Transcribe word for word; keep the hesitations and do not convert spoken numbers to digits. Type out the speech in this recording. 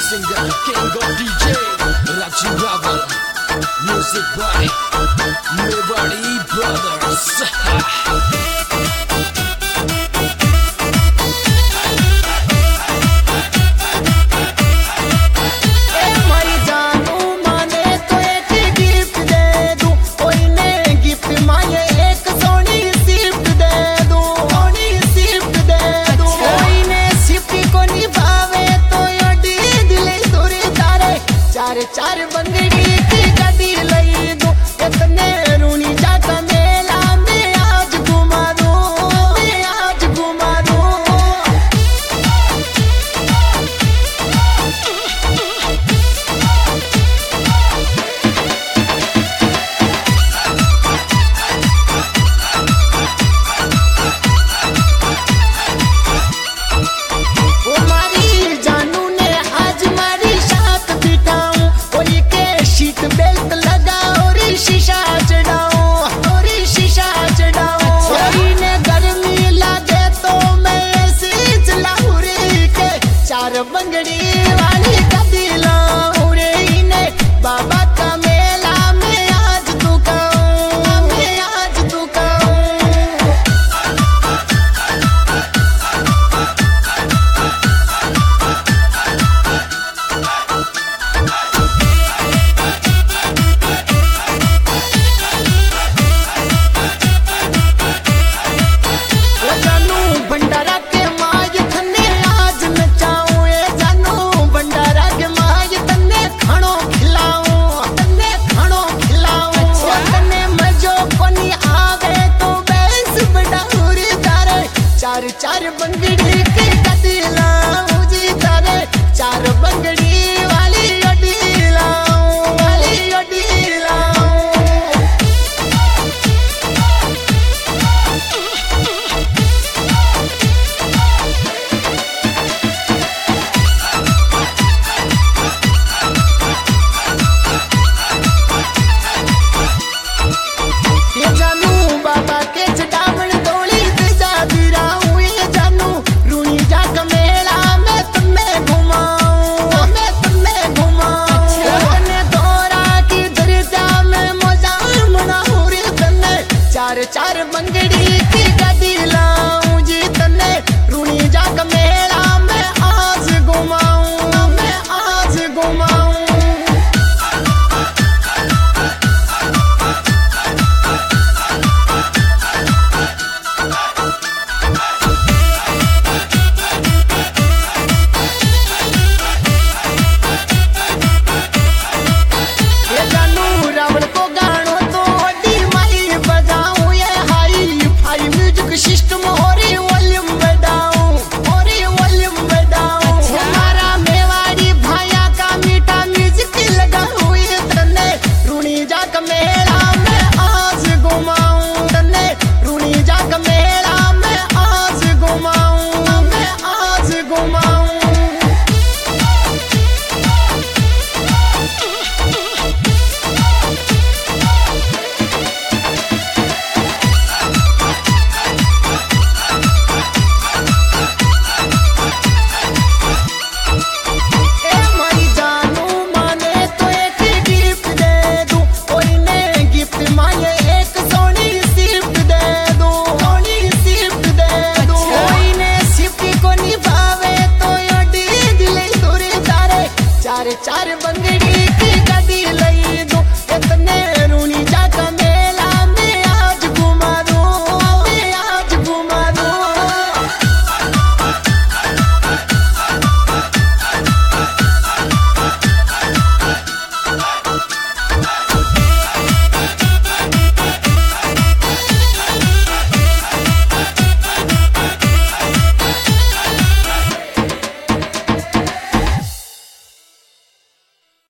singer, king of D J, Raju Raval. Music by Mewari Brothers. चार बंगड़ी की गड्डी लई दो इतने रूनी जाता मेला में आज घुमा दो मैं आज घुमा दो ओ मारी जानू ने आज मारी साथ बिठाऊं सीट बेल्ट लगाओ और शीशा चढ़ाओ और शीशा चढ़ाओ ने गर्मी लगे तो मैं ऐसे चलाऊं रे के चार बंगड़ी वाली गड्डी लाऊं रे इन्हें बाबा का मेला में आज दुकाऊं मैं आज दुकाऊं चार चार बंगड़ी की गड्डी लाऊं जी तारे चार बंगड़ी वाली गड्डी लाऊं वाली गड्डी लाऊं ये जानू बाबा के चटावण तोली दिजा दिरा चार चार बंगड़ी की गड्डी लाऊं जी तन्ने रूनी जाग मेला में आज घुमाऊं मैं आज घुमाऊं ये जानू रावण को गानो तो सिस्टम और वॉल्यूम बढ़ाऊं और वॉल्यूम बढ़ाऊं हमारा मेवाड़ी भाया का मीठा म्यूजिक लगाऊं ये तन्ने रूनी जाक मेला में आज घुमाऊं तन्ने रूनी जाक मेला में आज घुमाऊं मैं आज घुमाऊं चार चार बंगड़ी की गड्डी लई दो इतने रूनी जाता